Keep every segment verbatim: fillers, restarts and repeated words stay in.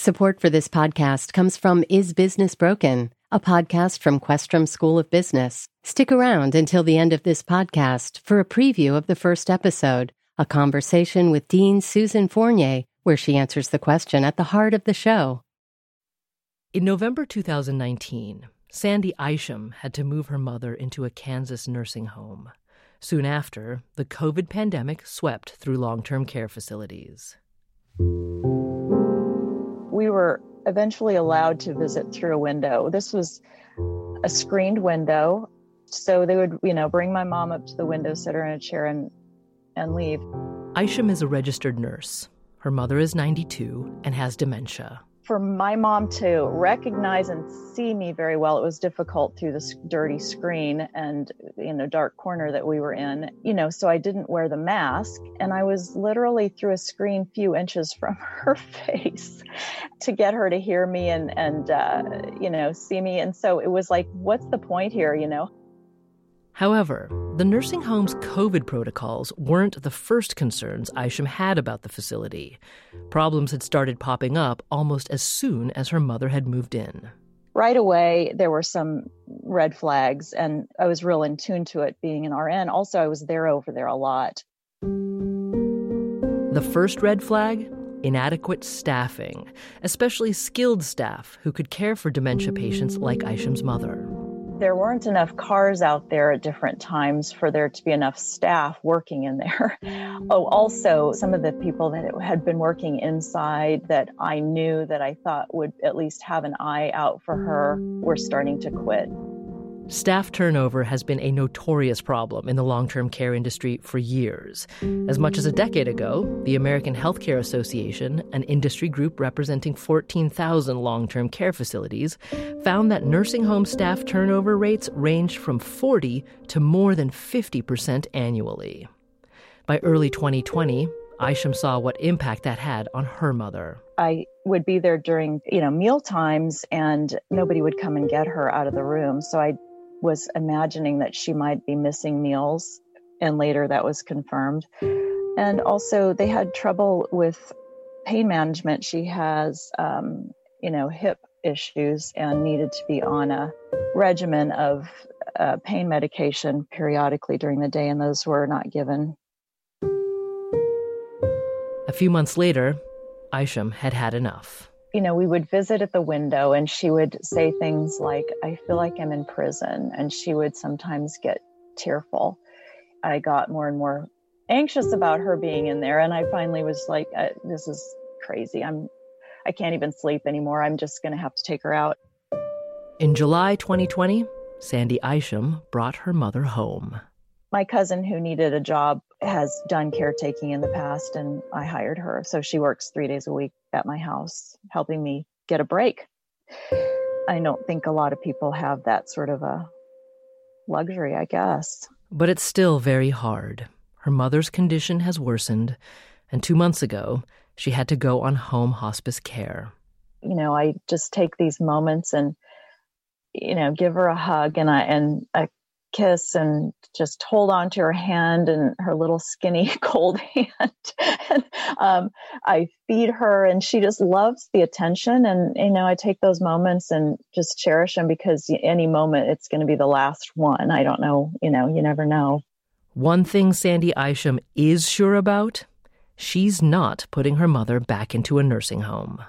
Support for this podcast comes from Is Business Broken, a podcast from Questrom School of Business. Stick around until the end of this podcast for a preview of the first episode, a conversation with Dean Susan Fournier, where she answers the question at the heart of the show. In November two thousand nineteen, Sandy Isham had to move her mother into a Kansas nursing home. Soon after, the COVID pandemic swept through long-term care facilities. We were eventually allowed to visit through a window. This was a screened window, so they would, you know, bring my mom up to the window, sit her in a chair, and and leave. Isham is a registered nurse. Her mother is ninety-two and has dementia. For my mom to recognize and see me very well, it was difficult through this dirty screen and, you know, dark corner that we were in, you know, so I didn't wear the mask. And I was literally through a screen few inches from her face to get her to hear me and, and uh, you know, see me. And so it was like, what's the point here, you know? However, the nursing home's COVID protocols weren't the first concerns Isham had about the facility. Problems had started popping up almost as soon as her mother had moved in. Right away, there were some red flags, and I was real in tune to it being an R N. Also, I was there over there a lot. The first red flag? Inadequate staffing, especially skilled staff who could care for dementia patients like Isham's mother. There weren't enough cars out there at different times for there to be enough staff working in there. Oh, also, some of the people that had been working inside that I knew that I thought would at least have an eye out for her were starting to quit. Staff turnover has been a notorious problem in the long-term care industry for years. As much as a decade ago, the American Healthcare Association, an industry group representing fourteen thousand long-term care facilities, found that nursing home staff turnover rates ranged from forty to more than fifty percent annually. By early twenty twenty, Isham saw what impact that had on her mother. I would be there during, you know, meal times, and nobody would come and get her out of the room. So I was imagining that she might be missing meals, and later that was confirmed. And also they had trouble with pain management. She has, um, you know, hip issues and needed to be on a regimen of uh, pain medication periodically during the day, and those were not given. A few months later, Isham had had enough. You know, we would visit at the window and she would say things like, I feel like I'm in prison. And she would sometimes get tearful. I got more and more anxious about her being in there. And I finally was like, uh, this is crazy. I'm, I can't even sleep anymore. I'm just going to have to take her out. In July twenty twenty, Sandy Isham brought her mother home. My cousin who needed a job has done caretaking in the past, and I hired her. So she works three days a week at my house, helping me get a break. I don't think a lot of people have that sort of a luxury, I guess. But it's still very hard. Her mother's condition has worsened, and two months ago, she had to go on home hospice care. You know, I just take these moments and, you know, give her a hug and I and a kiss and just hold on to her hand and her little skinny cold hand. and, um, I feed her and she just loves the attention. And, you know, I take those moments and just cherish them because any moment it's going to be the last one. I don't know, you know, you never know. One thing Sandy Isham is sure about, she's not putting her mother back into a nursing home.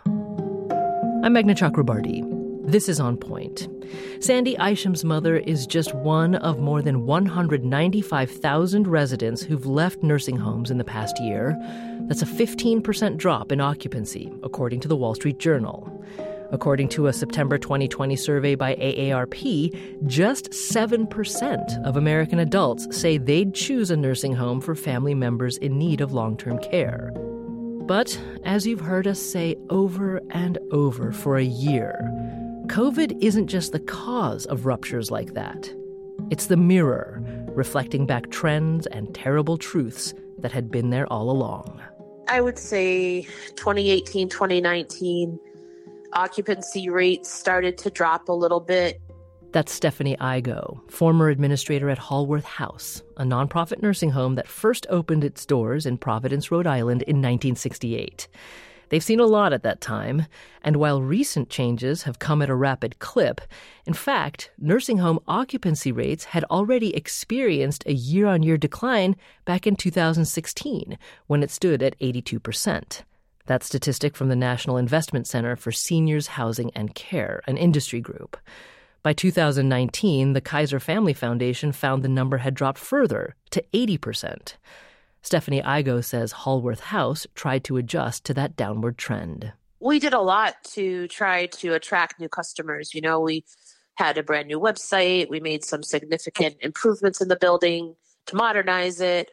I'm Meghna Chakrabarti. This is On Point. Sandy Isham's mother is just one of more than one hundred ninety-five thousand residents who've left nursing homes in the past year. That's a fifteen percent drop in occupancy, according to the Wall Street Journal. According to a September twenty twenty survey by A A R P, just seven percent of American adults say they'd choose a nursing home for family members in need of long-term care. But, as you've heard us say over and over for a year, COVID isn't just the cause of ruptures like that. It's the mirror, reflecting back trends and terrible truths that had been there all along. I would say twenty eighteen, twenty nineteen, occupancy rates started to drop a little bit. That's Stephanie Igo, former administrator at Hallworth House, a nonprofit nursing home that first opened its doors in Providence, Rhode Island in nineteen sixty-eight. They've seen a lot at that time, and while recent changes have come at a rapid clip, in fact, nursing home occupancy rates had already experienced a year-on-year decline back in two thousand sixteen, when it stood at eighty-two percent. That statistic from the National Investment Center for Seniors Housing and Care, an industry group. By two thousand nineteen, the Kaiser Family Foundation found the number had dropped further to eighty percent. Stephanie Igo says Hallworth House tried to adjust to that downward trend. We did a lot to try to attract new customers. You know, we had a brand new website. We made some significant improvements in the building to modernize it.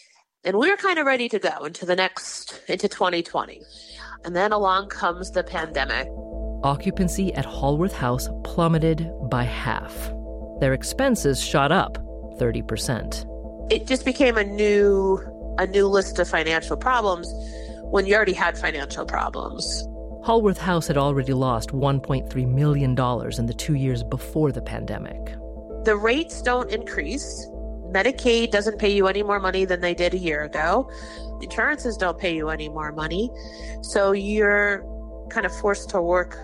And we were kind of ready to go into the next, into twenty twenty. And then along comes the pandemic. Occupancy at Hallworth House plummeted by half. Their expenses shot up thirty percent. It just became a new a new list of financial problems when you already had financial problems. Hallworth House had already lost one point three million dollars in the two years before the pandemic. The rates don't increase. Medicaid doesn't pay you any more money than they did a year ago. Insurances don't pay you any more money. So you're kind of forced to work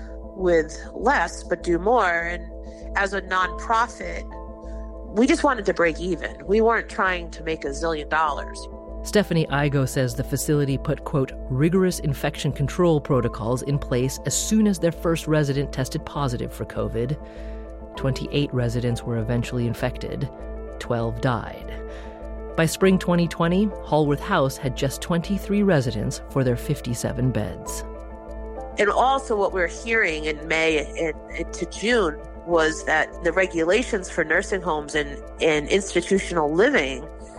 with less but do more. And as a nonprofit, we just wanted to break even. We weren't trying to make a zillion dollars. Stephanie Igo says the facility put, quote, rigorous infection control protocols in place as soon as their first resident tested positive for COVID. twenty-eight residents were eventually infected. twelve died. By spring twenty twenty, Hallworth House had just twenty-three residents for their fifty-seven beds. And also what we're hearing in May and, and to June was that the regulations for nursing homes and, and institutional living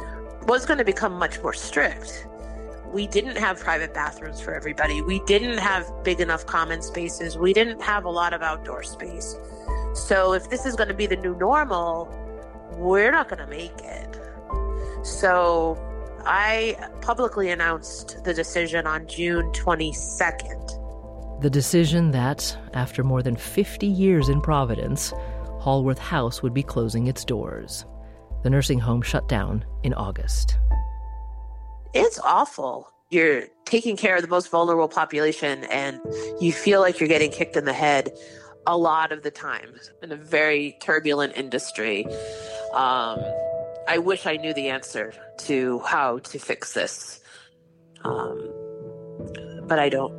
was going to become much more strict. We didn't have private bathrooms for everybody. We didn't have big enough common spaces. We didn't have a lot of outdoor space. So if this is going to be the new normal, we're not going to make it. So I publicly announced the decision on June twenty-second. The decision that, after more than fifty years in Providence, Hallworth House would be closing its doors. The nursing home shut down in August. It's awful. You're taking care of the most vulnerable population, and you feel like you're getting kicked in the head a lot of the time in a very turbulent industry. Um, I wish I knew the answer to how to fix this, um, but I don't.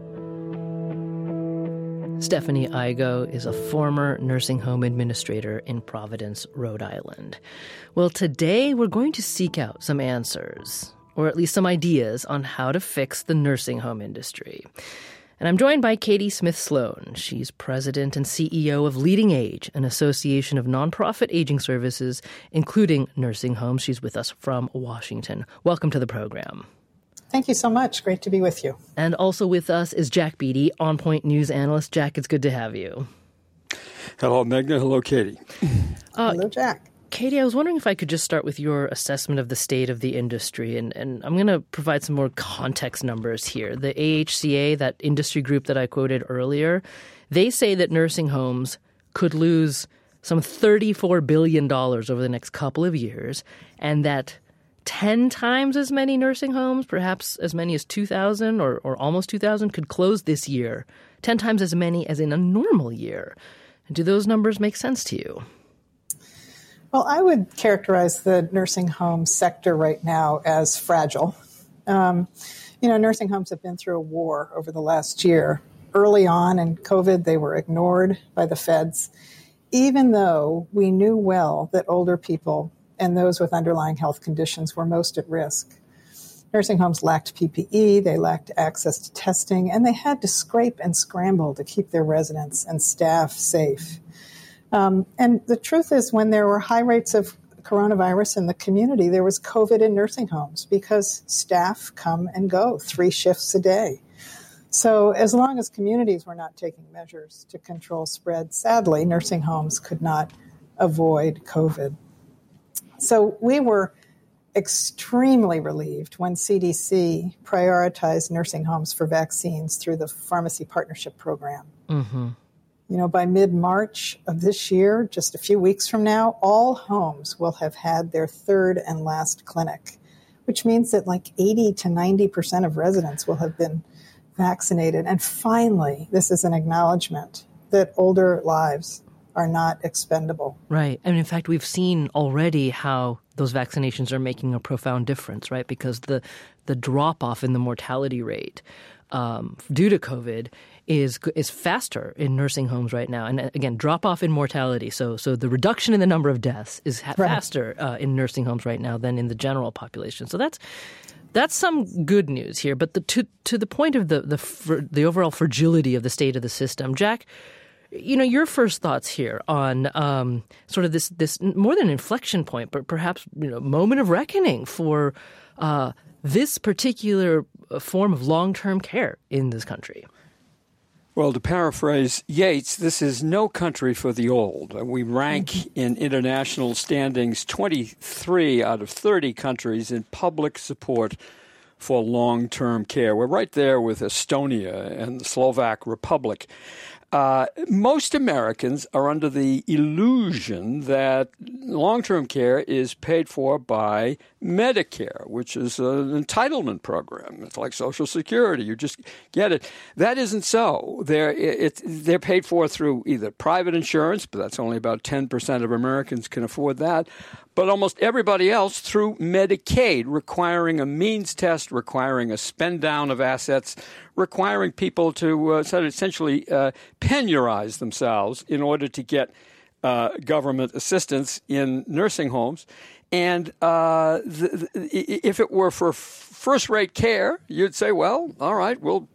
Stephanie Igo is a former nursing home administrator in Providence, Rhode Island. Well, today we're going to seek out some answers, or at least some ideas on how to fix the nursing home industry. And I'm joined by Katie Smith Sloan. She's president and C E O of Leading Age, an association of nonprofit aging services, including nursing homes. She's with us from Washington. Welcome to the program. Thank you so much. Great to be with you. And also with us is Jack Beatty, On Point News analyst. Jack, it's good to have you. Hello, Megna. Hello, Katie. Uh, Hello, Jack. Katie, I was wondering if I could just start with your assessment of the state of the industry, and, and I'm going to provide some more context numbers here. The A H C A, that industry group that I quoted earlier, they say that nursing homes could lose some thirty-four billion dollars over the next couple of years, and that ten times as many nursing homes, perhaps as many as two thousand or, or almost two thousand, could close this year, ten times as many as in a normal year. Do those numbers make sense to you? Well, I would characterize the nursing home sector right now as fragile. Um, you know, nursing homes have been through a war over the last year. Early on in COVID, they were ignored by the feds, even though we knew well that older people and those with underlying health conditions were most at risk. Nursing homes lacked P P E, they lacked access to testing, and they had to scrape and scramble to keep their residents and staff safe. Um, and the truth is, when there were high rates of coronavirus in the community, there was COVID in nursing homes because staff come and go three shifts a day. So as long as communities were not taking measures to control spread, sadly, nursing homes could not avoid COVID. So we were extremely relieved when C D C prioritized nursing homes for vaccines through the Pharmacy Partnership Program. Mm-hmm. You know, by mid-March of this year, just a few weeks from now, all homes will have had their third and last clinic, which means that like eighty to ninety percent of residents will have been vaccinated. And finally, this is an acknowledgement that older lives are not expendable. Right. And in fact, we've seen already how those vaccinations are making a profound difference, right? Because the the drop-off in the mortality rate um, due to COVID is is faster in nursing homes right now. And again, drop-off in mortality. So so the reduction in the number of deaths is ha- Right. faster uh, in nursing homes right now than in the general population. So that's That's some good news here. But the, to to the point of the the fr- the overall fragility of the state of the system, Jack, you know, your first thoughts here on um, sort of this this more than inflection point, but perhaps, you know, moment of reckoning for uh, this particular form of long-term care in this country. Well, to paraphrase Yeats, this is no country for the old. We rank in international standings twenty-three out of thirty countries in public support for long-term care. We're right there with Estonia and the Slovak Republic. Uh, most Americans are under the illusion that long-term care is paid for by Medicare, which is an entitlement program. It's like Social Security. You just get it. That isn't so. They're, it, they're paid for through either private insurance, but that's only about ten percent of Americans can afford that, but almost everybody else through Medicaid, requiring a means test, requiring a spend down of assets, requiring people to uh, sort of essentially uh, penurize themselves in order to get uh, government assistance in nursing homes. And uh, the, the, if it were for first-rate care, you'd say, well, all right, well,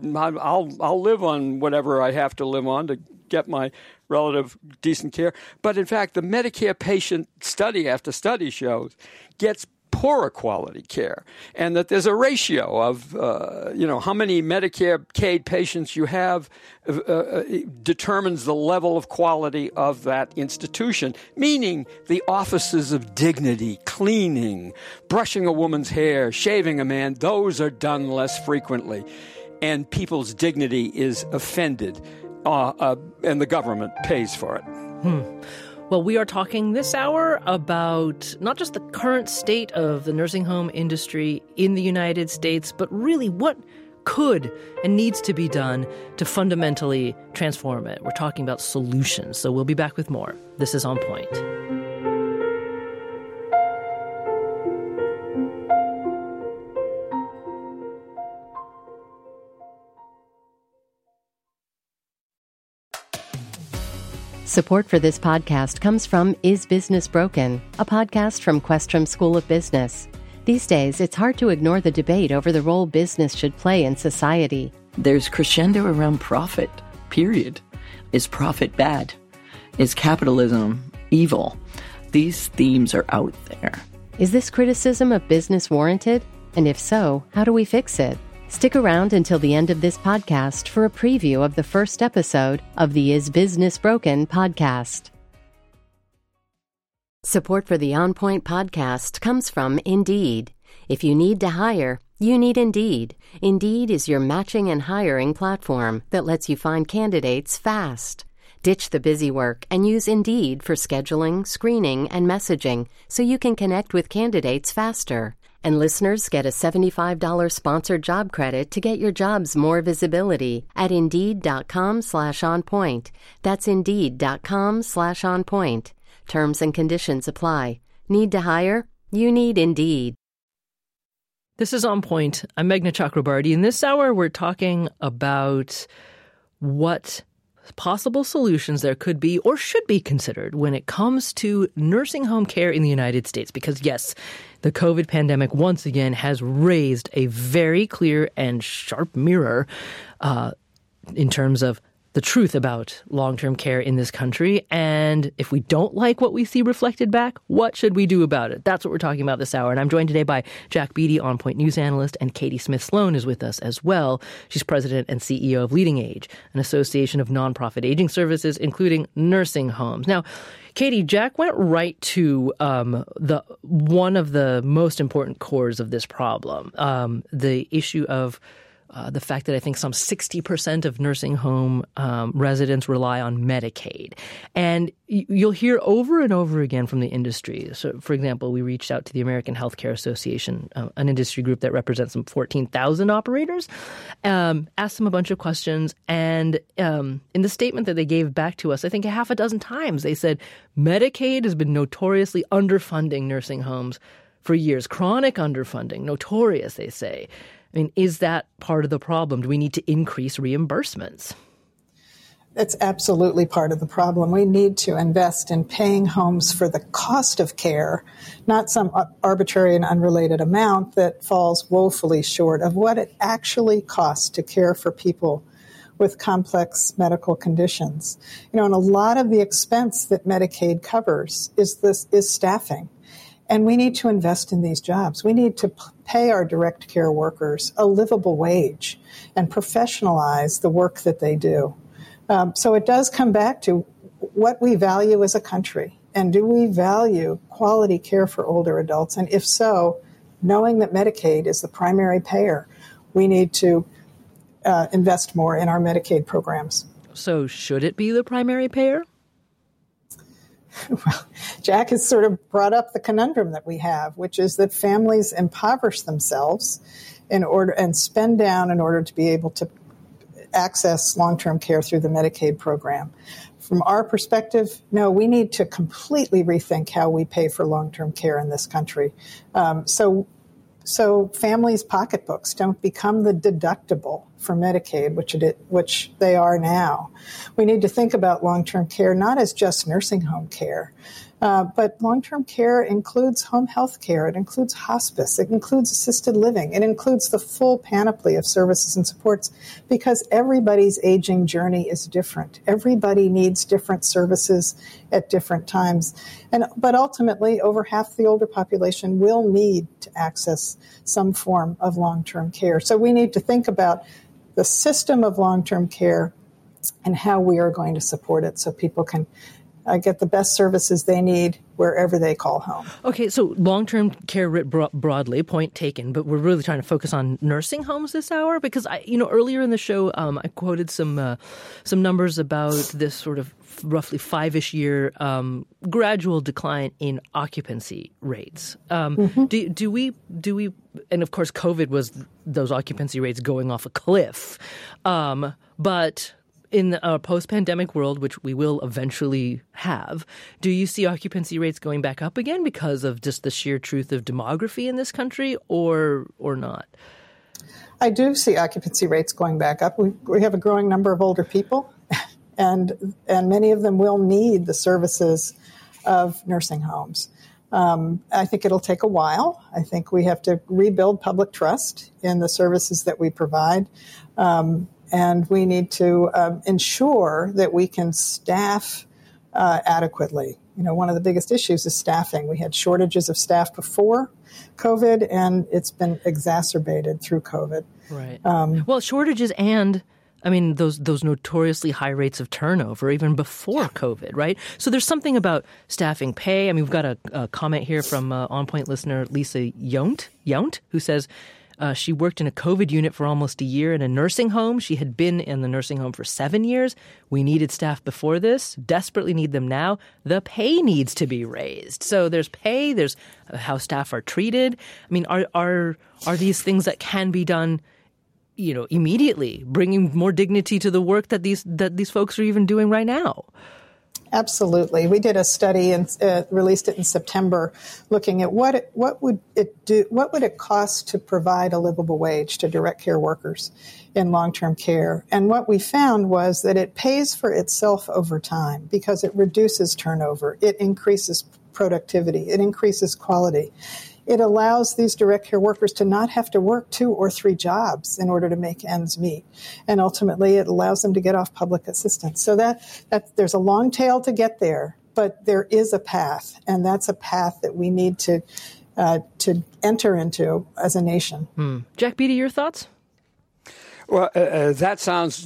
I'll I'll live on whatever I have to live on to get my relative decent care. But in fact, the Medicare patient study after study shows gets poorer quality care, and that there's a ratio of, uh, you know, how many Medicare-Caid patients you have uh, uh, determines the level of quality of that institution, meaning the offices of dignity, cleaning, brushing a woman's hair, shaving a man, those are done less frequently, and people's dignity is offended, uh, uh, and the government pays for it. Hmm. Well, we are talking this hour about not just the current state of the nursing home industry in the United States, but really what could and needs to be done to fundamentally transform it. We're talking about solutions. So we'll be back with more. This is On Point. Support for this podcast comes from Is Business Broken?, a podcast from Questrom School of Business. These days, it's hard to ignore the debate over the role business should play in society. There's crescendo around profit, period. Is profit bad? Is capitalism evil? These themes are out there. Is this criticism of business warranted? And if so, how do we fix it? Stick around until the end of this podcast for a preview of the first episode of the Is Business Broken podcast. Support for the On Point podcast comes from Indeed. If you need to hire, you need Indeed. Indeed is your matching and hiring platform that lets you find candidates fast. Ditch the busy work and use Indeed for scheduling, screening, and messaging so you can connect with candidates faster. And listeners get a seventy-five dollars sponsored job credit to get your jobs more visibility at Indeed.com slash on point. That's Indeed.com slash on point. Terms and conditions apply. Need to hire? You need Indeed. This is On Point. I'm Meghna Chakrabarty. In this hour, we're talking about what possible solutions there could be or should be considered when it comes to nursing home care in the United States. Because, yes, the COVID pandemic once again has raised a very clear and sharp mirror uh, in terms of the truth about long-term care in this country. And if we don't like what we see reflected back, what should we do about it? That's what we're talking about this hour. And I'm joined today by Jack Beatty, On Point news analyst, and Katie Smith-Sloan is with us as well. She's president and C E O of Leading Age, an association of nonprofit aging services, including nursing homes. Now, Katie, Jack went right to um, the one of the most important cores of this problem, um, the issue of uh, the fact that I think some sixty percent of nursing home um, residents rely on Medicaid. And y- you'll hear over and over again from the industry. So, for example, we reached out to the American Healthcare Association, uh, an industry group that represents some fourteen thousand operators, um, asked them a bunch of questions. And um, in the statement that they gave back to us, I think a half a dozen times, they said Medicaid has been notoriously underfunding nursing homes for years. Chronic underfunding, notorious, they say. I mean, is that part of the problem? Do we need to increase reimbursements? It's absolutely part of the problem. We need to invest in paying homes for the cost of care, not some arbitrary and unrelated amount that falls woefully short of what it actually costs to care for people with complex medical conditions. You know, and a lot of the expense that Medicaid covers is this is staffing. And we need to invest in these jobs. We need to pay our direct care workers a livable wage and professionalize the work that they do. Um, so it does come back to what we value as a country. And do we value quality care for older adults? And if so, knowing that Medicaid is the primary payer, we need to uh, invest more in our Medicaid programs. So should it be the primary payer? Well, Jack has sort of brought up the conundrum that we have, which is that families impoverish themselves in order and spend down in order to be able to access long-term care through the Medicaid program. From our perspective, no, we need to completely rethink how we pay for long-term care in this country. Um, so, so families' pocketbooks don't become the deductible for Medicaid, which it, which they are now. We need to think about long-term care not as just nursing home care, uh, but long-term care includes home health care. It includes hospice. It includes assisted living. It includes the full panoply of services and supports because everybody's aging journey is different. Everybody needs different services at different times. And but ultimately, over half the older population will need to access some form of long-term care. So we need to think about the system of long-term care and how we are going to support it so people can uh, get the best services they need wherever they call home. Okay, so long-term care writ bro- broadly, point taken, but we're really trying to focus on nursing homes this hour because, I, you know, earlier in the show, um, I quoted some uh, some numbers about this sort of roughly five-ish year um, gradual decline in occupancy rates. Um, mm-hmm. Do do we do we? And of course, COVID was those occupancy rates going off a cliff, um, but in a post-pandemic world, which we will eventually have, do you see occupancy rates going back up again because of just the sheer truth of demography in this country, or or not? I do see occupancy rates going back up. We, we have a growing number of older people, and and many of them will need the services of nursing homes. Um, I think it'll take a while. I think we have to rebuild public trust in the services that we provide. Um, And we need to um, ensure that we can staff uh, adequately. You know, one of the biggest issues is staffing. We had shortages of staff before COVID, and it's been exacerbated through COVID. Right. Um, well, shortages and, I mean, those those notoriously high rates of turnover even before yeah. COVID, right? So there's something about staffing pay. I mean, we've got a, a comment here from uh, On Point listener Lisa Yount, Yount, who says, Uh, she worked in a COVID unit for almost a year in a nursing home. She had been in the nursing home for seven years. We needed staff before this, desperately need them now. The pay needs to be raised. So there's pay, there's how staff are treated. I mean, are are are these things that can be done, you know, immediately, bringing more dignity to the work that these that these folks are even doing right now? Absolutely. We did a study and uh, released it in September, looking at what it, what would it do, what would it cost to provide a livable wage to direct care workers in long-term care. And what we found was that it pays for itself over time because it reduces turnover, it increases productivity, it increases quality. It allows these direct care workers to not have to work two or three jobs in order to make ends meet. And ultimately, it allows them to get off public assistance. So that, that there's a long tail to get there, but there is a path, and that's a path that we need to uh, to enter into as a nation. Hmm. Jack Beatty, your thoughts? Well, uh, uh, that sounds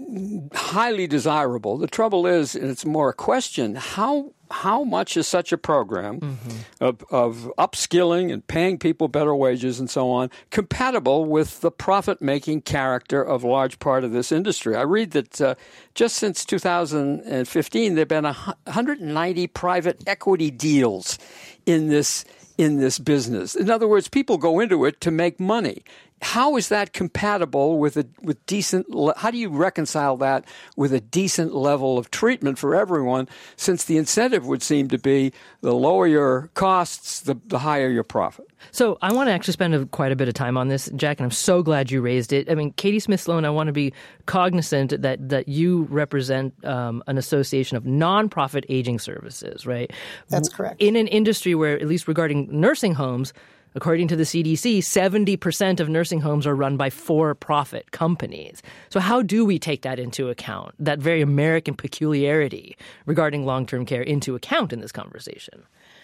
highly desirable. The trouble is, and it's more a question, how how much is such a program mm-hmm. of, of upskilling and paying people better wages and so on compatible with the profit-making character of a large part of this industry? I read that uh, just since two thousand fifteen, there have been one hundred ninety private equity deals in this in this business. In other words, people go into it to make money. How is that compatible with a with decent? How do you reconcile that with a decent level of treatment for everyone? Since the incentive would seem to be the lower your costs, the, the higher your profit. So I want to actually spend a, quite a bit of time on this, Jack, and I'm so glad you raised it. I mean, Katie Smith Sloan, I want to be cognizant that that you represent um, an association of nonprofit aging services, right? That's correct. In an industry where, at least regarding nursing homes, according to the C D C, seventy percent of nursing homes are run by for-profit companies. So how do we take that into account, that very American peculiarity regarding long-term care into account in this conversation?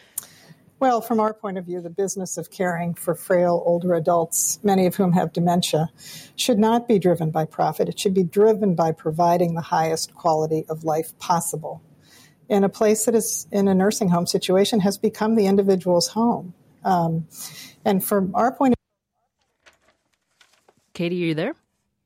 Well, from our point of view, the business of caring for frail older adults, many of whom have dementia, should not be driven by profit. It should be driven by providing the highest quality of life possible. And a place that is in a nursing home situation has become the individual's home. Um, and from our point of view... Katie, are you there?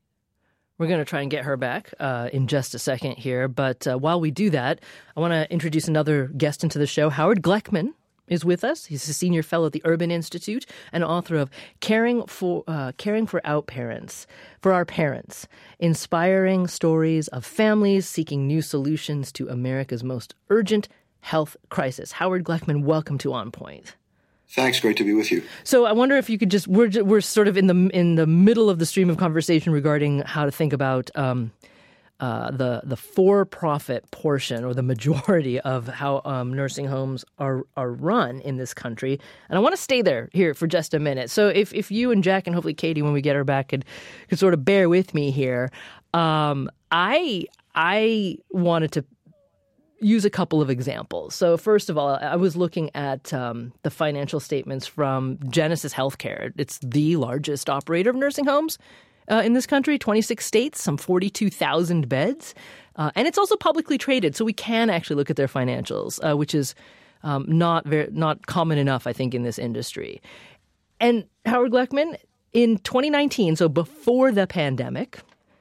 We're going to try and get her back uh, in just a second here. But uh, while we do that, I want to introduce another guest into the show. Howard Gleckman is with us. He's a senior fellow at the Urban Institute and author of Caring for uh, Caring for Out Parents, for Our Parents, Inspiring Stories of Families Seeking New Solutions to America's Most Urgent Health Crisis. Howard Gleckman, welcome to On Point. Thanks. Great to be with you. So I wonder if you could just we're we're sort of in the in the middle of the stream of conversation regarding how to think about um, uh, the the for-profit portion or the majority of how um, nursing homes are are run in this country, and I want to stay there here for just a minute. So if if you and Jack and hopefully Katie, when we get her back, could could sort of bear with me here, um, I I wanted to use a couple of examples. So first of all, I was looking at um, the financial statements from Genesis Healthcare. It's the largest operator of nursing homes uh, in this country, twenty-six states, some forty-two thousand beds. Uh, and it's also publicly traded, so we can actually look at their financials, uh, which is um, not very, not common enough, I think, in this industry. And Howard Gleckman, in twenty nineteen, so before the pandemic,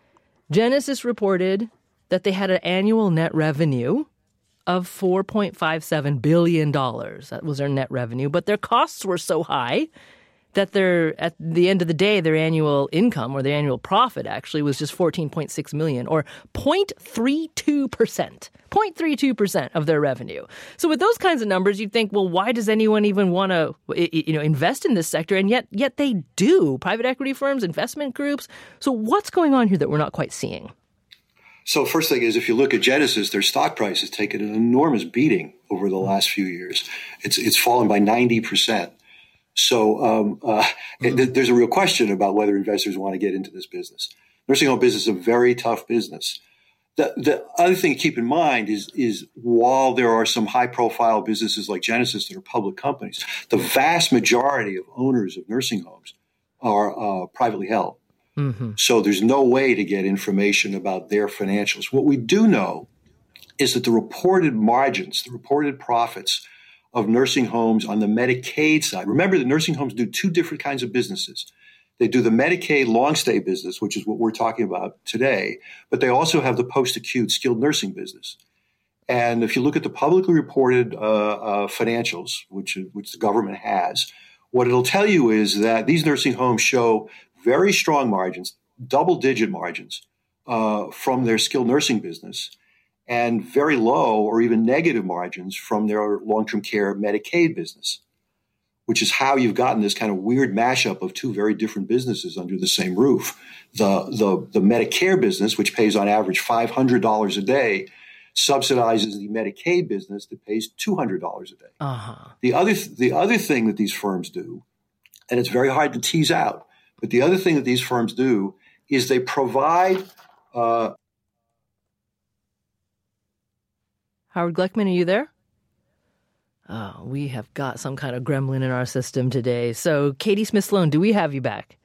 Genesis reported that they had an annual net revenue of four point five seven billion dollars. That was their net revenue. But their costs were so high that their, at the end of the day, their annual income or their annual profit actually was just fourteen point six million dollars or zero point three two percent. zero point three two percent of their revenue. So with those kinds of numbers, you'd think, well, why does anyone even want to, you know, invest in this sector? And yet, yet they do. Private equity firms, investment groups. So what's going on here that we're not quite seeing? So first thing is, if you look at Genesis, their stock price has taken an enormous beating over the last few years. It's it's fallen by ninety percent. So um, uh, mm-hmm. it, there's a real question about whether investors want to get into this business. Nursing home business is a very tough business. The, the other thing to keep in mind is, is while there are some high-profile businesses like Genesis that are public companies, the vast majority of owners of nursing homes are uh, privately held. Mm-hmm. So there's no way to get information about their financials. What we do know is that the reported margins, the reported profits of nursing homes on the Medicaid side. Remember that nursing homes do two different kinds of businesses. They do the Medicaid long stay business, which is what we're talking about today, but they also have the post-acute skilled nursing business. And if you look at the publicly reported uh, uh, financials, which, which the government has, what it'll tell you is that these nursing homes show very strong margins, double-digit margins uh, from their skilled nursing business, and very low or even negative margins from their long-term care Medicaid business, which is how you've gotten this kind of weird mashup of two very different businesses under the same roof. The, the, the Medicare business, which pays on average five hundred dollars a day, subsidizes the Medicaid business that pays two hundred dollars a day. Uh-huh. The other, the other thing that these firms do, and it's very hard to tease out, but the other thing that these firms do is they provide uh, Howard Gleckman, are you there? Oh, we have got some kind of gremlin in our system today. So, Katie Smith Sloan, do we have you back?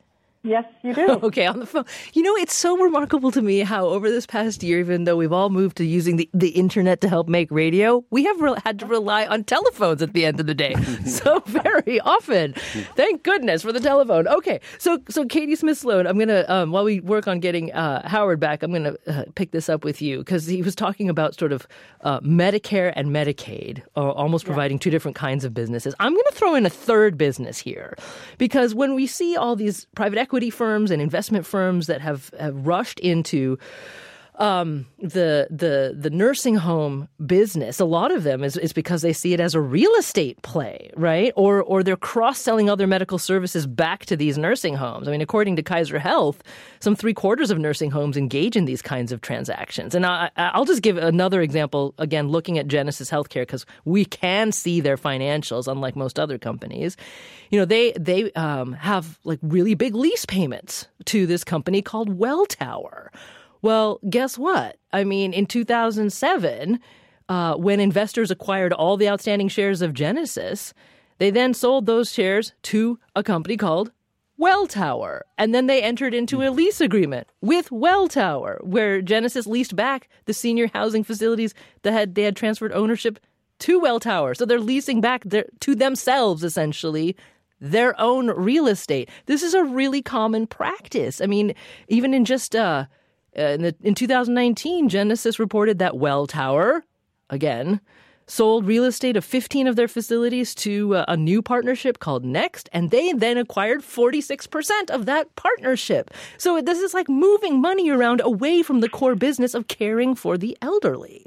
Yes, you do. Okay, on the phone. You know, it's so remarkable to me how over this past year, even though we've all moved to using the, the internet to help make radio, we have re- had to rely on telephones at the end of the day. So very often. Thank goodness for the telephone. Okay, so so Katie Smith-Sloan, I'm going to, um, while we work on getting uh, Howard back, I'm going to uh, pick this up with you because he was talking about sort of uh, Medicare and Medicaid, or almost providing yeah. two different kinds of businesses. I'm going to throw in a third business here because when we see all these private equity firms and investment firms that have, have rushed into um, the the the nursing home business, a lot of them is, is because they see it as a real estate play, right? Or or they're cross-selling other medical services back to these nursing homes. I mean, according to Kaiser Health, some three quarters of nursing homes engage in these kinds of transactions. And I, I'll just give another example, again, looking at Genesis Healthcare, because we can see their financials, unlike most other companies. You know, they they um, have like really big lease payments to this company called Welltower. Well, guess what? I mean, in two thousand seven, uh, when investors acquired all the outstanding shares of Genesis, they then sold those shares to a company called Welltower. And then they entered into a lease agreement with Welltower, where Genesis leased back the senior housing facilities that had they had transferred ownership to Welltower. So they're leasing back their, to themselves, essentially, their own real estate. This is a really common practice. I mean, even in just... Uh, Uh, in, the, in two thousand nineteen, Genesis reported that Welltower, again, sold real estate of fifteen of their facilities to uh, a new partnership called Next, and they then acquired forty-six percent of that partnership. So this is like moving money around away from the core business of caring for the elderly.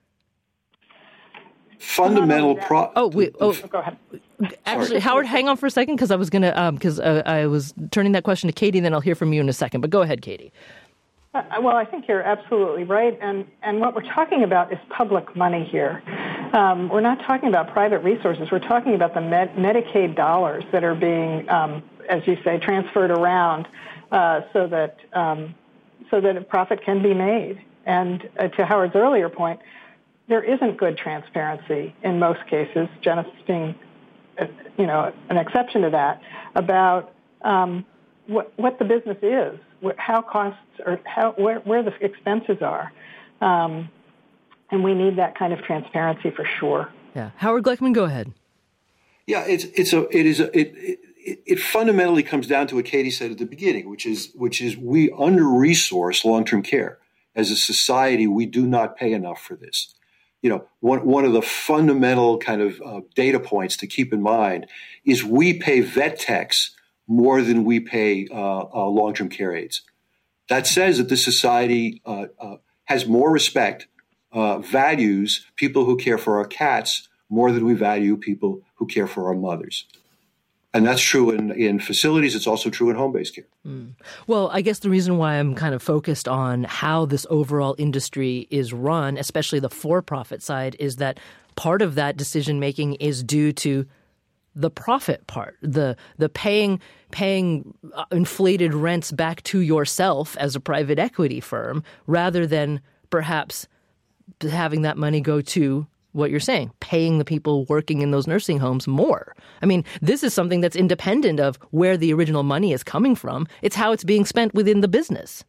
Fundamental pro. Oh, wait. Oh, go ahead. Actually, Howard, hang on for a second, because I was going to, um, because uh, I was turning that question to Katie, and then I'll hear from you in a second. But go ahead, Katie. Uh, well, I think you're absolutely right, and, and what we're talking about is public money here. Um, we're not talking about private resources. We're talking about the Med- Medicaid dollars that are being, um, as you say, transferred around uh, so that um, so that a profit can be made. And uh, to Howard's earlier point, there isn't good transparency in most cases, Genesis being, uh, you know, an exception to that, about um, what, what the business is. How costs or how where, where the expenses are, um, and we need that kind of transparency for sure. Yeah, Howard Gleichman, go ahead. Yeah, it's it's a it is a, it, it it fundamentally comes down to what Katie said at the beginning, which is which is we under-resource long-term care as a society. We do not pay enough for this. You know, one one of the fundamental kind of uh, data points to keep in mind is we pay vet techs more than we pay uh, uh, long-term care aides. That says that this society uh, uh, has more respect, uh, values people who care for our cats more than we value people who care for our mothers. And that's true in, in facilities. It's also true in home-based care. Mm. Well, I guess the reason why I'm kind of focused on how this overall industry is run, especially the for-profit side, is that part of that decision-making is due to the profit part, the the paying paying inflated rents back to yourself as a private equity firm, rather than perhaps having that money go to what you're saying, paying the people working in those nursing homes more. I mean, this is something that's independent of where the original money is coming from. It's how it's being spent within the business.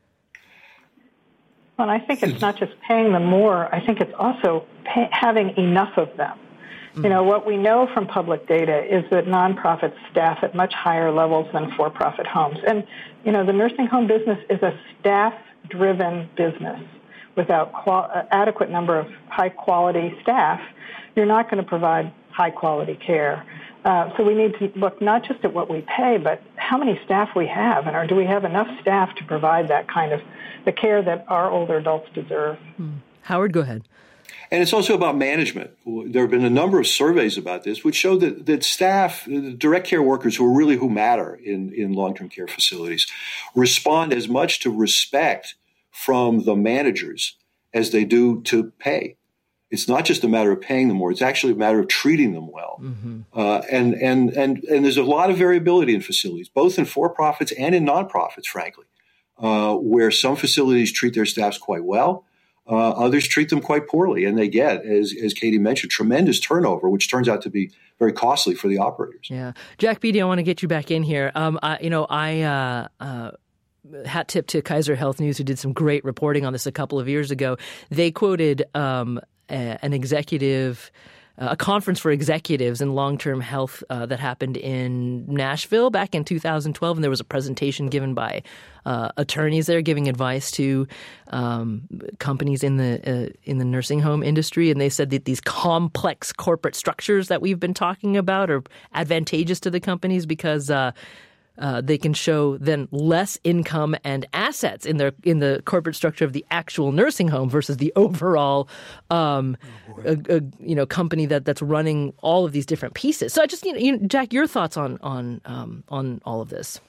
Well, I think it's not just paying them more. I think it's also pay, having enough of them. You know, what we know from public data is that nonprofits staff at much higher levels than for-profit homes. And, you know, the nursing home business is a staff-driven business. Without qual- adequate number of high-quality staff, you're not going to provide high-quality care. Uh, so we need to look not just at what we pay, but how many staff we have, and or do we have enough staff to provide that kind of the care that our older adults deserve. Hmm. Howard, go ahead. And it's also about management. There have been a number of surveys about this, which show that, that staff, direct care workers who are really who matter in, in long-term care facilities, respond as much to respect from the managers as they do to pay. It's not just a matter of paying them more. It's actually a matter of treating them well. Mm-hmm. Uh, and, and, and, and there's a lot of variability in facilities, both in for-profits and in nonprofits, frankly, uh, where some facilities treat their staffs quite well. Uh, others treat them quite poorly, and they get, as, as Katie mentioned, tremendous turnover, which turns out to be very costly for the operators. Yeah. Jack Beatty, I want to get you back in here. Um, I, you know, I uh, uh, hat tip to Kaiser Health News, who did some great reporting on this a couple of years ago. They quoted um, a, an executive a conference for executives in long-term health uh, that happened in Nashville back in two thousand twelve, and there was a presentation given by uh, attorneys there giving advice to um, companies in the uh, in the nursing home industry, and they said that these complex corporate structures that we've been talking about are advantageous to the companies because uh, Uh, they can show then less income and assets in their in the corporate structure of the actual nursing home versus the overall, um, oh a, a, you know, company that, that's running all of these different pieces. So I just, you know, you know Jack, your thoughts on on um, on all of this?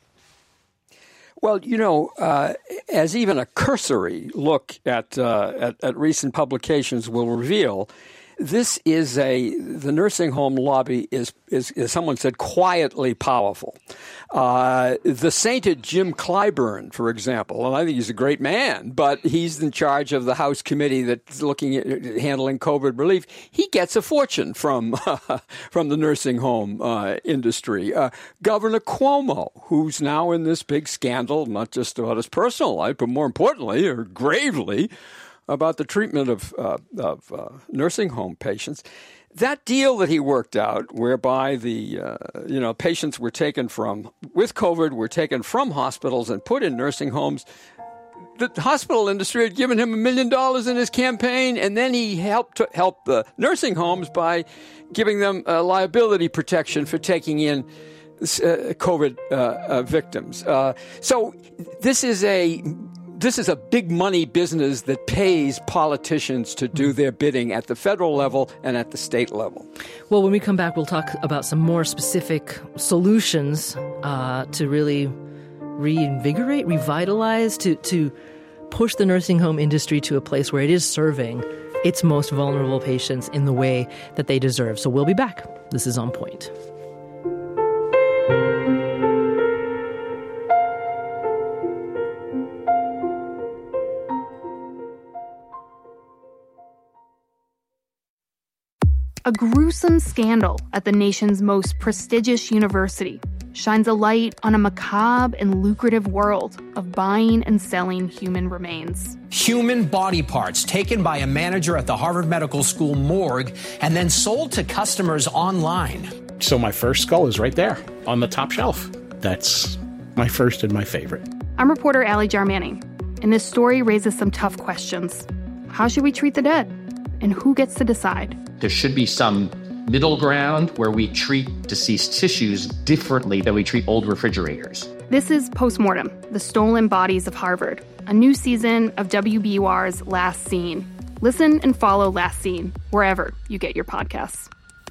Well, you know, uh, as even a cursory look at, uh, at at recent publications will reveal, this is a the nursing home lobby is, is as someone said, quietly powerful. Uh, the sainted Jim Clyburn, for example, and I think he's a great man, but he's in charge of the House committee that's looking at handling COVID relief. He gets a fortune from uh, from the nursing home uh, industry. Uh, Governor Cuomo, who's now in this big scandal, not just about his personal life, but more importantly, or gravely, about the treatment of, uh, of uh, nursing home patients. That deal that he worked out, whereby the uh, you know patients were taken from with COVID were taken from hospitals and put in nursing homes. The hospital industry had given him a million dollars in his campaign, and then he helped to help the nursing homes by giving them uh, liability protection for taking in uh, COVID uh, uh, victims. Uh, so this is a This is a big money business that pays politicians to do their bidding at the federal level and at the state level. Well, when we come back, we'll talk about some more specific solutions uh, to really reinvigorate, revitalize, to, to push the nursing home industry to a place where it is serving its most vulnerable patients in the way that they deserve. So we'll be back. This is On Point. A gruesome scandal at the nation's most prestigious university shines a light on a macabre and lucrative world of buying and selling human remains. Human body parts taken by a manager at the Harvard Medical School morgue and then sold to customers online. So my first skull is right there on the top shelf. That's my first and my favorite. I'm reporter Allie Jarmanning, and this story raises some tough questions. How should we treat the dead? And who gets to decide? There should be some middle ground where we treat deceased tissues differently than we treat old refrigerators. This is Postmortem, The Stolen Bodies of Harvard, a new season of W B U R's Last Scene. Listen and follow Last Scene wherever you get your podcasts.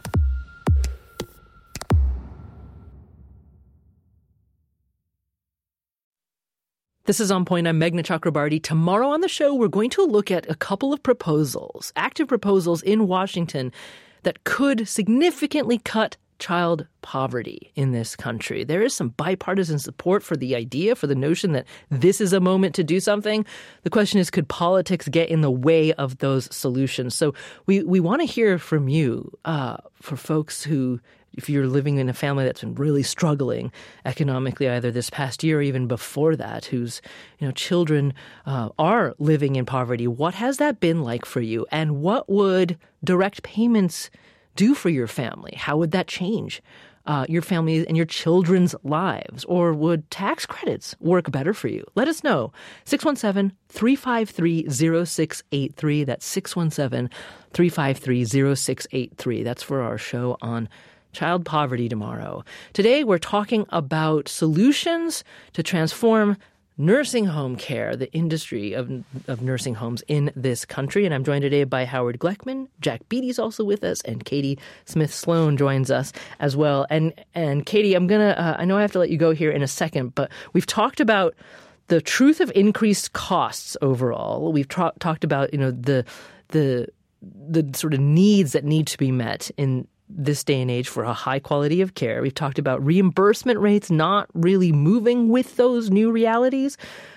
This is On Point. I'm Meghna Chakrabarti. Tomorrow on the show, we're going to look at a couple of proposals, active proposals in Washington that could significantly cut child poverty in this country. There is some bipartisan support for the idea, for the notion that this is a moment to do something. The question is, could politics get in the way of those solutions? So we, we want to hear from you, uh, for folks who, if you're living in a family that's been really struggling economically, either this past year or even before that, whose you know children uh, are living in poverty, what has that been like for you? And what would direct payments do for your family? How would that change uh, your family and your children's lives? Or would tax credits work better for you? Let us know. six one seven, three five three, zero six eight three. That's six one seven, three five three, zero six eight three. That's for our show on child poverty tomorrow. Today, we're talking about solutions to transform nursing home care, the industry of, of nursing homes in this country. And I'm joined today by Howard Gleckman. Jack Beatty's also with us, and Katie Smith-Sloan joins us as well. And and Katie, I'm gonna. Uh, I know I have to let you go here in a second, but we've talked about the truth of increased costs overall. We've tra- talked about you know the the the sort of needs that need to be met in this day and age for a high quality of care. We've talked about reimbursement rates not really moving with those new realities.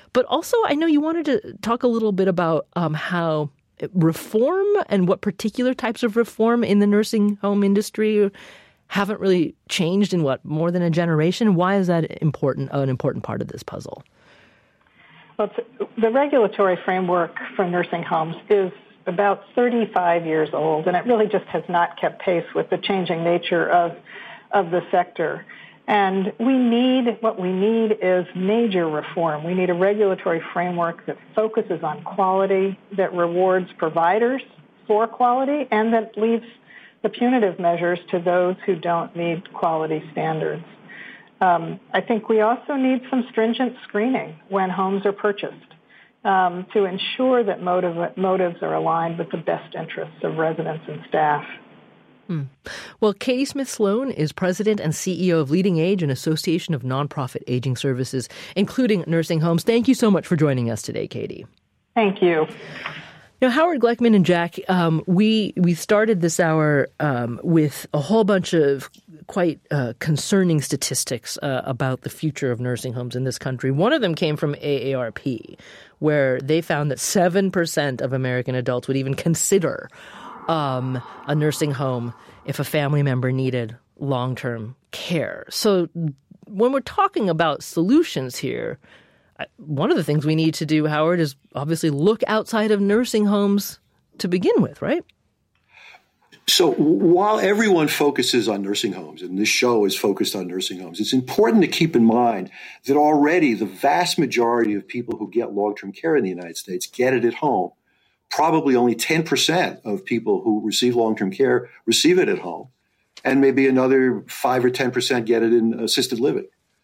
But also, I know you wanted to talk a little bit about um, how reform and what particular types of reform in the nursing home industry haven't really changed in, what, more than a generation? Why is that important, an important part of this puzzle? Well, the regulatory framework for nursing homes is about thirty-five years old, and it really just has not kept pace with the changing nature of of the sector. And we need, what we need is major reform. We need a regulatory framework that focuses on quality, that rewards providers for quality, and that leaves the punitive measures to those who don't meet quality standards. Um, I think we also need some stringent screening when homes are purchased um, to ensure that motive, motives are aligned with the best interests of residents and staff. Hmm. Well, Katie Smith Sloan is president and C E O of Leading Age, an association of nonprofit aging services, including nursing homes. Thank you so much for joining us today, Katie. Thank you. Now, Howard Gleckman and Jack, um, we we started this hour um, with a whole bunch of quite uh, concerning statistics uh, about the future of nursing homes in this country. One of them came from A A R P, where they found that seven percent of American adults would even consider um, a nursing home if a family member needed long-term care. So when we're talking about solutions here, one of the things we need to do, Howard, is obviously look outside of nursing homes to begin with, right? So while everyone focuses on nursing homes, and this show is focused on nursing homes, it's important to keep in mind that already the vast majority of people who get long-term care in the United States get it at home. Probably only ten percent of people who receive long-term care receive it at home, and maybe another five or ten percent get it in assisted living.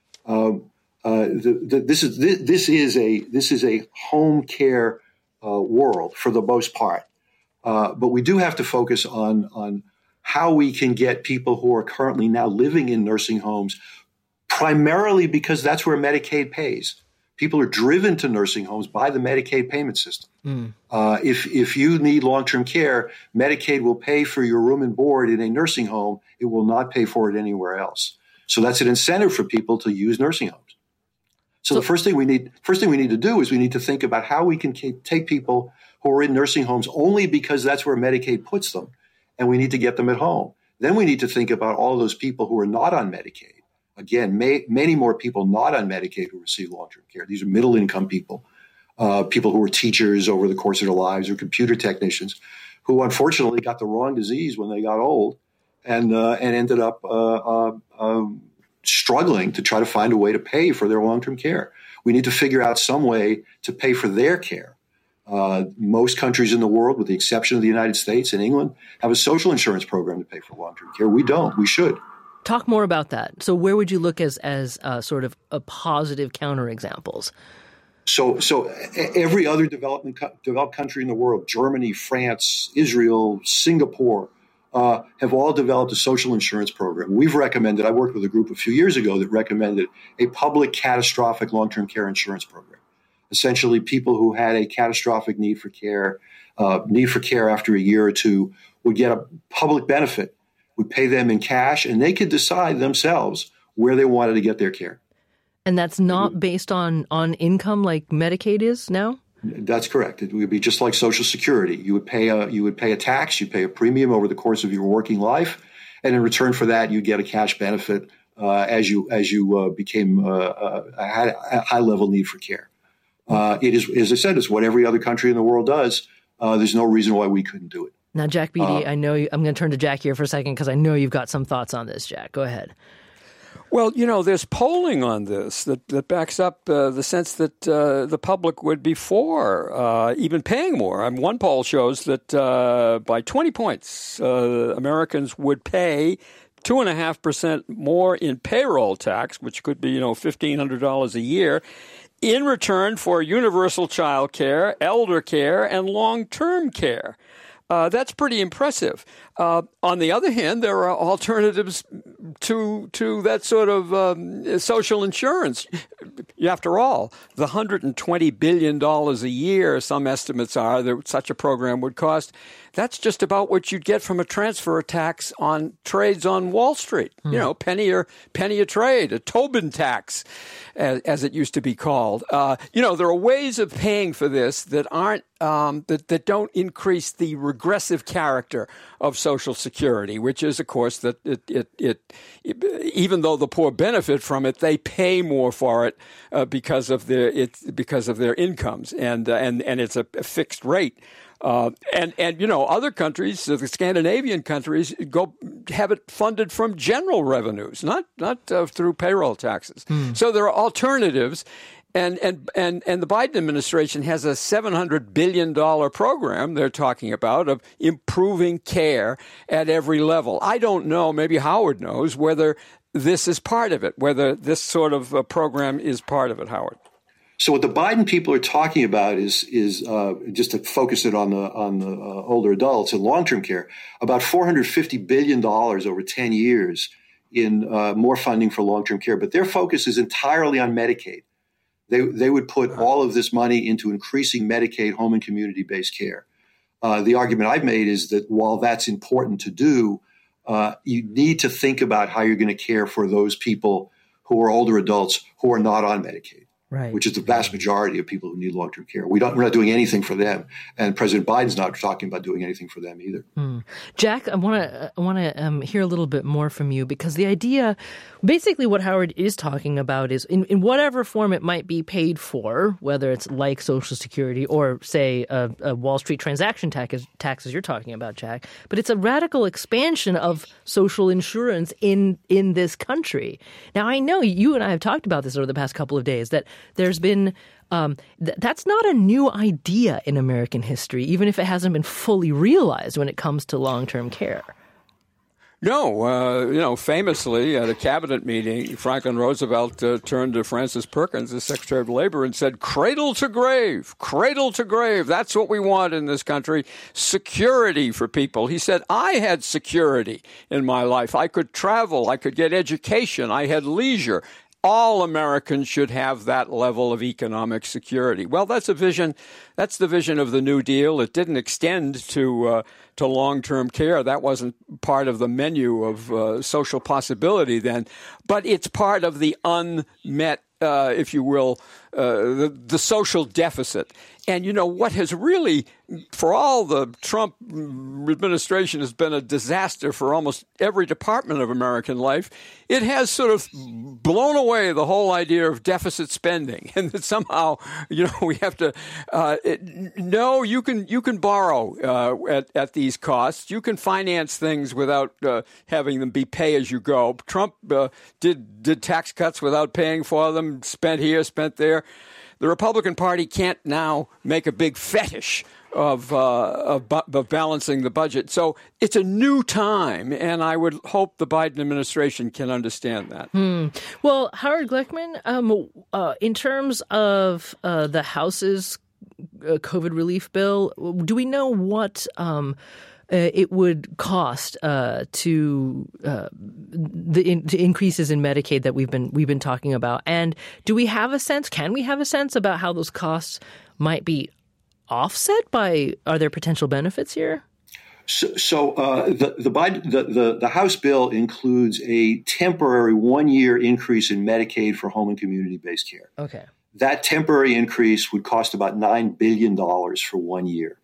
Um, Uh, the, the, this is this, this is a this is a home care uh, world for the most part, uh, but we do have to focus on on how we can get people who are currently now living in nursing homes, primarily because that's where Medicaid pays. People are driven to nursing homes by the Medicaid payment system. Mm. Uh, if if you need long-term care, Medicaid will pay for your room and board in a nursing home. It will not pay for it anywhere else. So that's an incentive for people to use nursing homes. So, so the first thing we need, first thing we need to do is we need to think about how we can take people who are in nursing homes only because that's where Medicaid puts them, and we need to get them at home. Then we need to think about all those people who are not on Medicaid. Again, may, many more people not on Medicaid who receive long-term care. These are middle-income people, uh, people who were teachers over the course of their lives, or computer technicians, who unfortunately got the wrong disease when they got old, and uh, and ended up uh, uh, um, struggling to try to find a way to pay for their long-term care. We need to figure out some way to pay for their care. Uh, most countries in the world, with the exception of the United States and England, have a social insurance program to pay for long-term care. We don't. We should. Talk more about that. So where would you look as as uh, sort of a positive counterexamples? So, so every other development developed country in the world, Germany, France, Israel, Singapore, Uh, have all developed a social insurance program. We've recommended, I worked with a group a few years ago that recommended a public catastrophic long-term care insurance program. Essentially, people who had a catastrophic need for care, uh, need for care after a year or two, would get a public benefit. We'd pay them in cash, and they could decide themselves where they wanted to get their care. And that's not based on, on income like Medicaid is now? That's correct. It would be just like Social Security. You would pay a you would pay a tax, you pay a premium over the course of your working life, and in return for that, you get a cash benefit uh, as you as you uh, became uh, uh, had a high level need for care. Uh, it is, as I said, it's what every other country in the world does. Uh, there's no reason why we couldn't do it. Now, Jack Beatty, uh, I know you, I'm going to turn to Jack here for a second because I know you've got some thoughts on this. Jack, go ahead. Well, you know, there's polling on this that, that backs up uh, the sense that uh, the public would be for uh, even paying more. I mean, one poll shows that uh, by twenty points, uh, Americans would pay two point five percent more in payroll tax, which could be, you know, fifteen hundred dollars a year, in return for universal child care, elder care, and long-term care. Uh, that's pretty impressive. Uh, on the other hand, there are alternatives to to that sort of um, social insurance. After all, the one hundred twenty billion dollars a year, some estimates are, that such a program would cost, that's just about what you'd get from a transfer tax on trades on Wall Street. Mm. You know, penny or penny a trade, a Tobin tax, as, as it used to be called. Uh, you know, there are ways of paying for this that aren't um, that that don't increase the regressive character of Social Security, which is, of course, that it, it, it, it even though the poor benefit from it, they pay more for it uh, because of their it because of their incomes, and uh, and and it's a, a fixed rate. Uh, and, and, you know, other countries, the Scandinavian countries, go have it funded from general revenues, not not uh, through payroll taxes. Hmm. So there are alternatives. And, and, and, and the Biden administration has a seven hundred billion dollars program they're talking about of improving care at every level. I don't know, maybe Howard knows, whether this is part of it, whether this sort of uh, program is part of it, Howard. So what the Biden people are talking about is is uh, just to focus it on the on the uh, older adults and long-term care, about four hundred fifty billion dollars over ten years in uh, more funding for long-term care. But their focus is entirely on Medicaid. They they would put all of this money into increasing Medicaid home and community-based care. Uh, the argument I've made is that while that's important to do, uh, you need to think about how you're going to care for those people who are older adults who are not on Medicaid. Right. Which is the vast majority of people who need long-term care. We don't, we're not doing anything for them, and President Biden's not talking about doing anything for them either. Hmm. Jack, I want to I want to um, hear a little bit more from you, because the idea, basically, what Howard is talking about is in, in whatever form it might be paid for, whether it's like Social Security or, say, a, a Wall Street transaction tax, taxes you're talking about, Jack. But it's a radical expansion of social insurance in in this country. Now, I know you and I have talked about this over the past couple of days, that there's been um, th- that's not a new idea in American history, even if it hasn't been fully realized when it comes to long-term care. No, uh, you know, famously at a cabinet meeting, Franklin Roosevelt uh, turned to Francis Perkins, the Secretary of Labor, and said, cradle to grave, cradle to grave. That's what we want in this country. Security for people. He said, I had security in my life. I could travel. I could get education. I had leisure. All Americans should have that level of economic security. Well, that's a vision. That's the vision of the New Deal. It didn't extend to uh, to long-term care. That wasn't part of the menu of uh, social possibility then. But it's part of the unmet, uh, if you will, uh, the, the social deficit. And, you know, what has really, for all the Trump administration has been a disaster for almost every department of American life, it has sort of blown away the whole idea of deficit spending. And that somehow, you know, we have to, uh, it, no, you can you can borrow uh, at, at these costs. You can finance things without uh, having them be pay as you go. Trump uh, did did tax cuts without paying for them, spent here, spent there. The Republican Party can't now make a big fetish of, uh, of, bu- of balancing the budget. So it's a new time, and I would hope the Biden administration can understand that. Hmm. Well, Howard Glickman, um, uh, in terms of uh, the House's uh, COVID relief bill, do we know what um, uh, it would cost uh, to uh, the in, to increases in Medicaid that we've been we've been talking about? And do we have a sense? Can we have a sense about how those costs might be offset by? Are there potential benefits here? So, so uh, the the, Biden, the the the House bill includes a temporary one year increase in Medicaid for home and community based care. Okay, that temporary increase would cost about nine billion dollars for one year.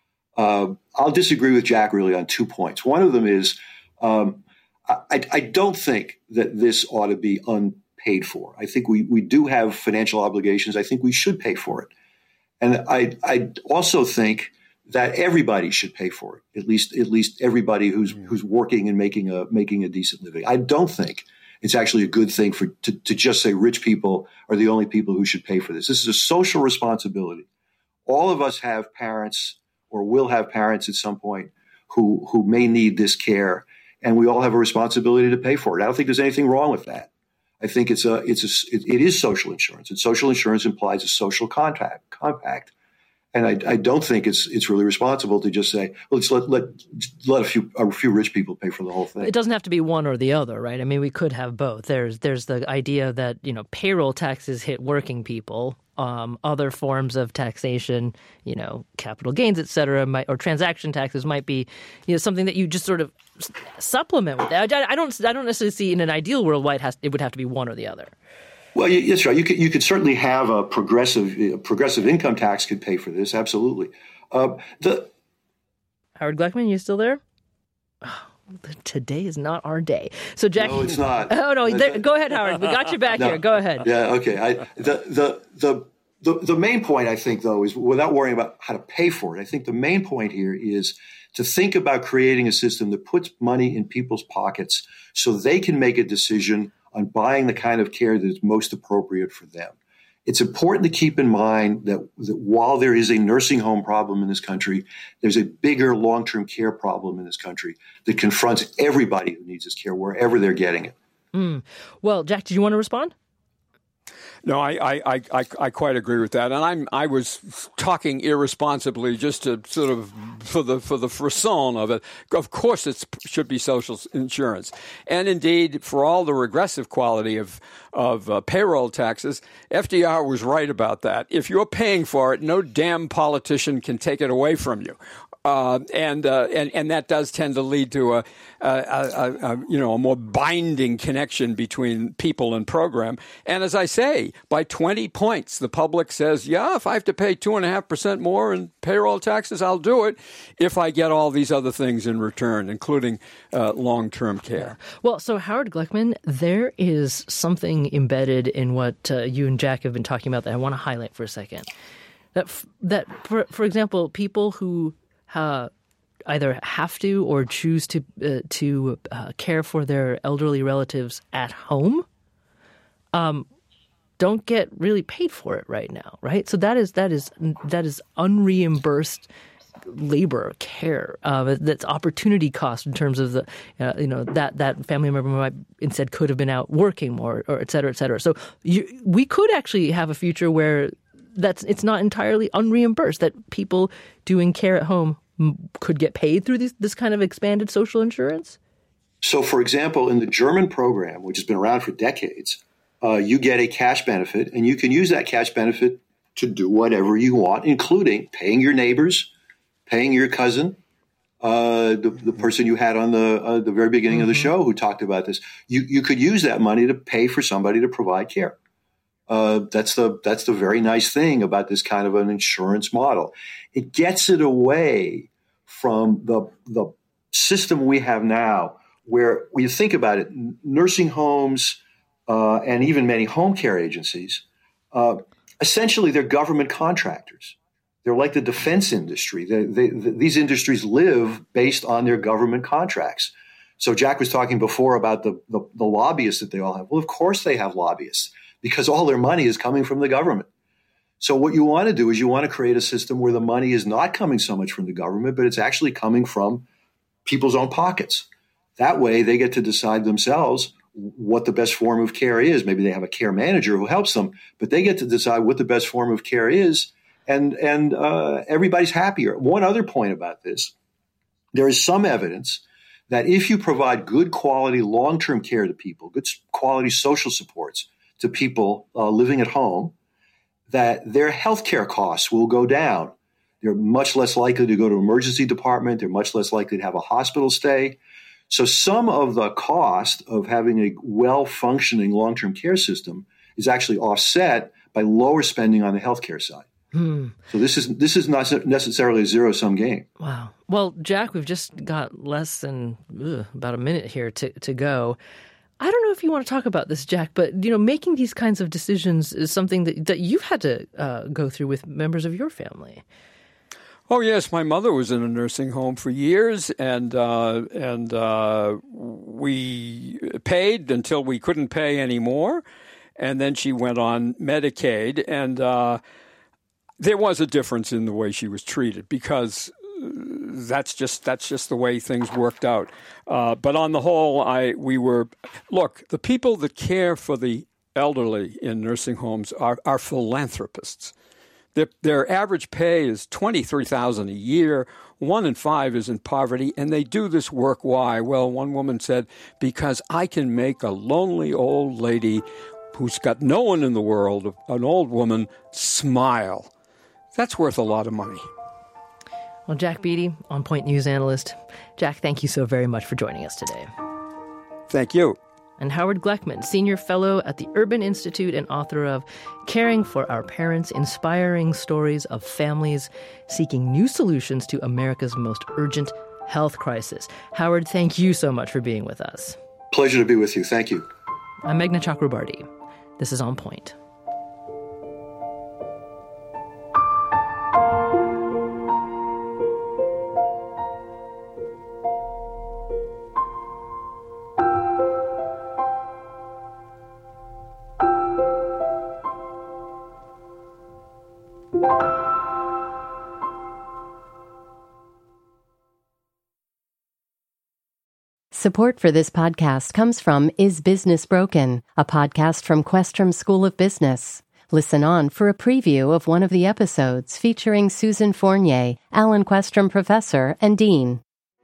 Uh, I'll disagree with Jack really on two points. One of them is um, I, I don't think that this ought to be unpaid for. I think we we do have financial obligations. I think we should pay for it. And I I also think that everybody should pay for it. At least at least everybody who's who's working and making a making a decent living. I don't think it's actually a good thing for to, to just say rich people are the only people who should pay for this. This is a social responsibility. All of us have parents or will have parents at some point who who may need this care, and we all have a responsibility to pay for it. I don't think there's anything wrong with that. I think it's a it's a it, it is social insurance, and social insurance implies a social contact compact, And I, I don't think it's it's really responsible to just say, well, let's let let let a few a few rich people pay for the whole thing. It doesn't have to be one or the other, right? I mean, we could have both. There's there's the idea that, you know, payroll taxes hit working people. Um, other forms of taxation, you know, capital gains, et cetera, might, or transaction taxes might be, you know, something that you just sort of supplement with. I, I don't I don't necessarily see in an ideal world why it has it would have to be one or the other. Well, that's right. You could you could certainly have a progressive a progressive income tax could pay for this. Absolutely. Uh, the Howard Gluckman, you still there? Oh, today is not our day. So, Jack. No, it's not. Oh no, there, go ahead, Howard. We got you back no. here. Go ahead. Yeah. Okay. I, the, the the the the main point I think though is without worrying about how to pay for it. I think the main point here is to think about creating a system that puts money in people's pockets so they can make a decision on buying the kind of care that is most appropriate for them. It's important to keep in mind that, that while there is a nursing home problem in this country, there's a bigger long-term care problem in this country that confronts everybody who needs this care, wherever they're getting it. Mm. Well, Jack, did you want to respond? No, I, I, I, I quite agree with that, and I'm I was talking irresponsibly just to sort of for the for the frisson of it. Of course, it should be social insurance, and indeed, for all the regressive quality of of uh, payroll taxes, F D R was right about that. If you're paying for it, no damn politician can take it away from you. Uh, and, uh, and and that does tend to lead to a, a, a, a you know a more binding connection between people and program. And as I say, by twenty points, the public says, "Yeah, if I have to pay two and a half percent more in payroll taxes, I'll do it. If I get all these other things in return, including uh, long-term care." Well, so Howard Gluckman, there is something embedded in what uh, you and Jack have been talking about that I want to highlight for a second. That that for for example, people who Uh, either have to or choose to uh, to uh, care for their elderly relatives at home, um, don't get really paid for it right now, right? So that is that is that is unreimbursed labor care. Uh, that's opportunity cost in terms of the uh, you know that that family member might instead could have been out working more, or et cetera, et cetera. So you, we could actually have a future where that's it's not entirely unreimbursed, that people doing care at home could get paid through this, this kind of expanded social insurance? So, for example, in the German program, which has been around for decades, uh, you get a cash benefit, and you can use that cash benefit to do whatever you want, including paying your neighbors, paying your cousin, uh, the, the person you had on the uh, the very beginning mm-hmm. of the show who talked about this. You you could use that money to pay for somebody to provide care. Uh, that's the that's the very nice thing about this kind of an insurance model. It gets it away from the the system we have now, where when you think about it, nursing homes uh, and even many home care agencies, uh, essentially they're government contractors. They're like the defense industry. They, they, they, these industries live based on their government contracts. So Jack was talking before about the, the, the lobbyists that they all have. Well, of course they have lobbyists, because all their money is coming from the government. So what you want to do is you want to create a system where the money is not coming so much from the government, but it's actually coming from people's own pockets. That way they get to decide themselves what the best form of care is. Maybe they have a care manager who helps them, but they get to decide what the best form of care is, and, and uh, everybody's happier. One other point about this, there is some evidence that if you provide good quality long-term care to people, good quality social supports to people uh, living at home, that their healthcare costs will go down. They're much less likely to go to an emergency department. They're much less likely to have a hospital stay. So some of the cost of having a well-functioning long-term care system is actually offset by lower spending on the healthcare side. Hmm. So this is this is not necessarily a zero-sum game. Wow. Well, Jack, we've just got less than ugh, about a minute here to, to go. I don't know if you want to talk about this, Jack, but, you know, making these kinds of decisions is something that, that you've had to uh, go through with members of your family. Oh, yes. My mother was in a nursing home for years, and uh, and uh, we paid until we couldn't pay anymore. And then she went on Medicaid, and uh, there was a difference in the way she was treated, because that's just that's just the way things worked out. Uh, but on the whole, I we were look, the people that care for the elderly in nursing homes are, are philanthropists. Their, their average pay is twenty-three thousand dollars a year. One in five is in poverty, and they do this work. Why? Well, one woman said, because I can make a lonely old lady who's got no one in the world, an old woman, smile. That's worth a lot of money. Well, Jack Beatty, On Point News analyst. Jack, thank you so very much for joining us today. Thank you. And Howard Gleckman, Senior Fellow at the Urban Institute and author of Caring for Our Parents, Inspiring Stories of Families Seeking New Solutions to America's Most Urgent Health Crisis. Howard, thank you so much for being with us. Pleasure to be with you. Thank you. I'm Meghna Chakrabarty. This is On Point. Support for this podcast comes from Is Business Broken, a podcast from Questrom School of Business. Listen on for a preview of one of the episodes featuring Susan Fournier, Alan Questrom Professor and Dean.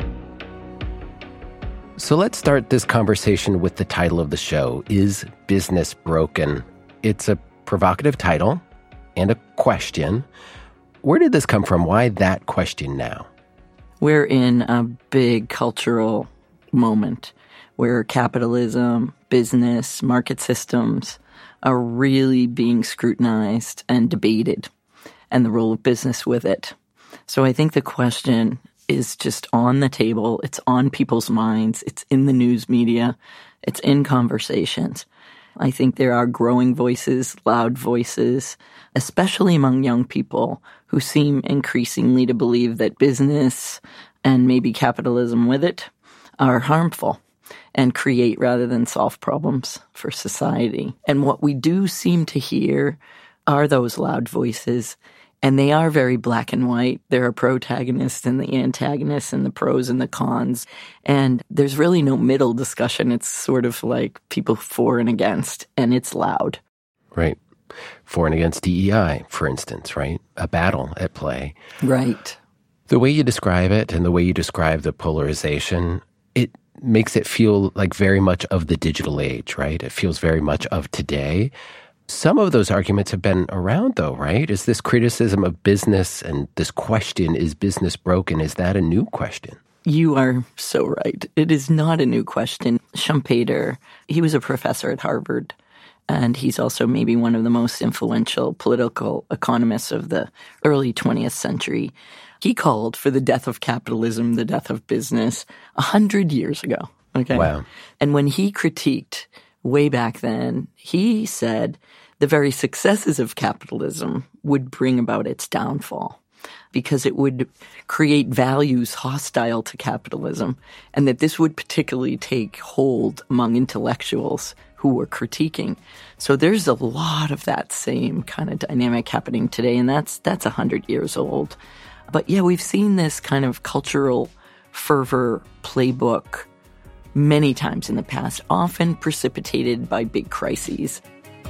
So let's start this conversation with the title of the show, Is Business Broken? It's a provocative title and a question. Where did this come from? Why that question now? We're in a big cultural moment where capitalism, business, market systems are really being scrutinized and debated, and the role of business with it. So I think the question is just on the table. It's on people's minds. It's in the news media. It's in conversations. I think there are growing voices, loud voices, especially among young people who seem increasingly to believe that business and maybe capitalism with it are harmful and create rather than solve problems for society. And what we do seem to hear are those loud voices, and they are very black and white. There are protagonists and the antagonists and the pros and the cons, and there's really no middle discussion. It's sort of like people for and against, and it's loud. Right. For and against D E I, for instance, right? A battle at play. Right. The way you describe it and the way you describe the polarization, it makes it feel like very much of the digital age, right? It feels very much of today. Some of those arguments have been around, though, right? Is this criticism of business and this question, is business broken, is that a new question? You are so right. It is not a new question. Schumpeter, he was a professor at Harvard, and he's also maybe one of the most influential political economists of the early twentieth century. He called for the death of capitalism, the death of business, a hundred years ago. Okay. Wow. And when he critiqued way back then, he said the very successes of capitalism would bring about its downfall because it would create values hostile to capitalism, and that this would particularly take hold among intellectuals who were critiquing. So there's a lot of that same kind of dynamic happening today, and that's that's a hundred years old. But yeah, we've seen this kind of cultural fervor playbook many times in the past, often precipitated by big crises.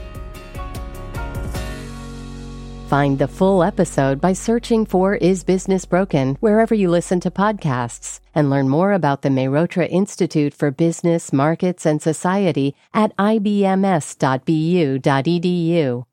Find the full episode by searching for Is Business Broken wherever you listen to podcasts, and learn more about the Mehrotra Institute for Business, Markets, and Society at I B M S dot B U dot E D U.